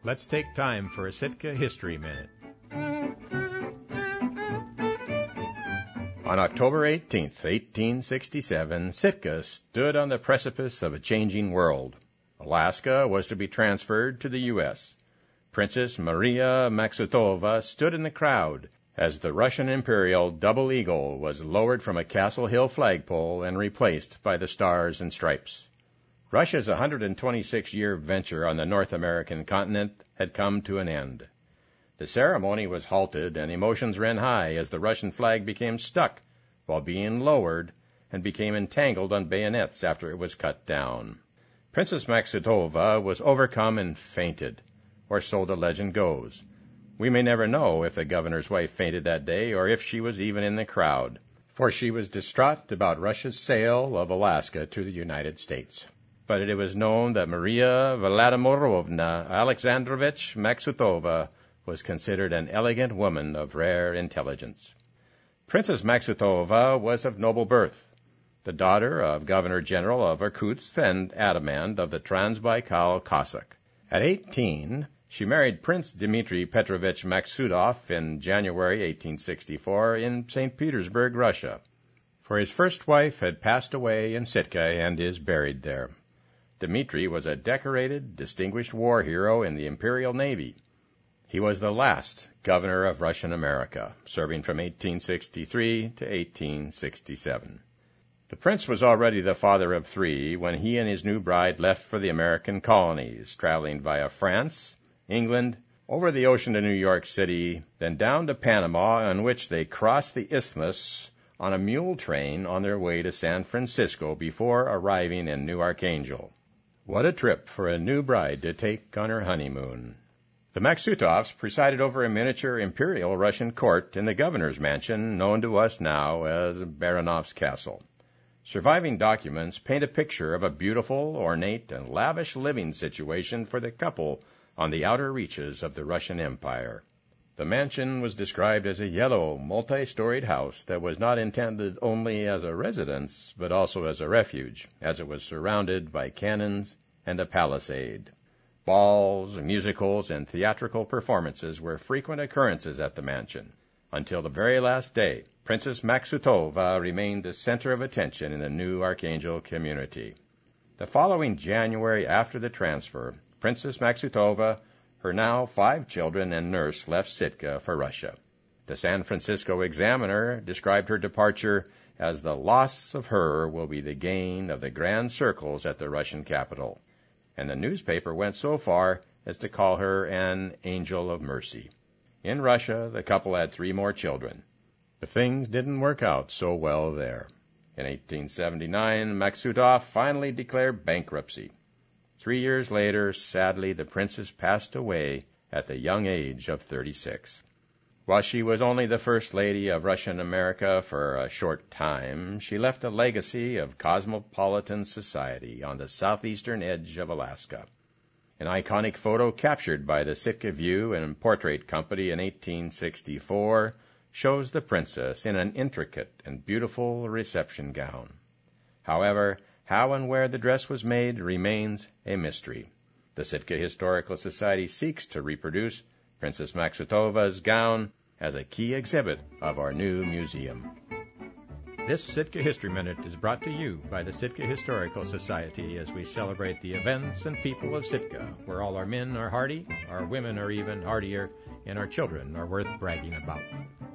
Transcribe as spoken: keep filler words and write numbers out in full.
Let's take time for a Sitka History Minute. On October eighteenth, eighteen sixty-seven, Sitka stood on the precipice of a changing world. Alaska was to be transferred to the U S Princess Maria Maksutova stood in the crowd as the Russian Imperial Double Eagle was lowered from a Castle Hill flagpole and replaced by the Stars and Stripes. Russia's one hundred twenty-six year venture on the North American continent had come to an end. The ceremony was halted and emotions ran high as the Russian flag became stuck while being lowered and became entangled on bayonets after it was cut down. Princess Maksutova was overcome and fainted, or so the legend goes. We may never know if the governor's wife fainted that day or if she was even in the crowd, for she was distraught about Russia's sale of Alaska to the United States. But it was known that Maria Vladimirovna Alexandrovich Maksutova was considered an elegant woman of rare intelligence. Princess Maksutova was of noble birth, the daughter of Governor-General of Irkutsk and Adamand of the Transbaikal Cossack. At eighteen, she married Prince Dmitry Petrovich Maksutov in January eighteen sixty-four in Saint Petersburg, Russia, for his first wife had passed away in Sitka and is buried there. Dmitry was a decorated, distinguished war hero in the Imperial Navy. He was the last governor of Russian America, serving from eighteen sixty-three to eighteen sixty-seven. The prince was already the father of three when he and his new bride left for the American colonies, traveling via France, England, over the ocean to New York City, then down to Panama, on which they crossed the isthmus on a mule train on their way to San Francisco before arriving in New Archangel. What a trip for a new bride to take on her honeymoon. The Maksutovs presided over a miniature imperial Russian court in the governor's mansion, known to us now as Baranov's Castle. Surviving documents paint a picture of a beautiful, ornate, and lavish living situation for the couple on the outer reaches of the Russian Empire. The mansion was described as a yellow, multi-storied house that was not intended only as a residence, but also as a refuge, as it was surrounded by cannons and a palisade. Balls, musicals, and theatrical performances were frequent occurrences at the mansion. Until the very last day, Princess Maksutova remained the center of attention in the New Archangel community. The following January after the transfer, Princess Maksutova, her now five children, and nurse left Sitka for Russia. The San Francisco Examiner described her departure as the loss of her will be the gain of the grand circles at the Russian capital, and the newspaper went so far as to call her an angel of mercy. In Russia, the couple had three more children. But things didn't work out so well there. In eighteen seventy-nine, Maksutov finally declared bankruptcy. Three years later, sadly, the princess passed away at the young age of thirty-six. While she was only the First Lady of Russian America for a short time, she left a legacy of cosmopolitan society on the southeastern edge of Alaska. An iconic photo captured by the Sitka View and Portrait Company in eighteen sixty-four shows the princess in an intricate and beautiful reception gown. However, how and where the dress was made remains a mystery. The Sitka Historical Society seeks to reproduce Princess Maksutova's gown as a key exhibit of our new museum. This Sitka History Minute is brought to you by the Sitka Historical Society as we celebrate the events and people of Sitka, where all our men are hardy, our women are even hardier, and our children are worth bragging about.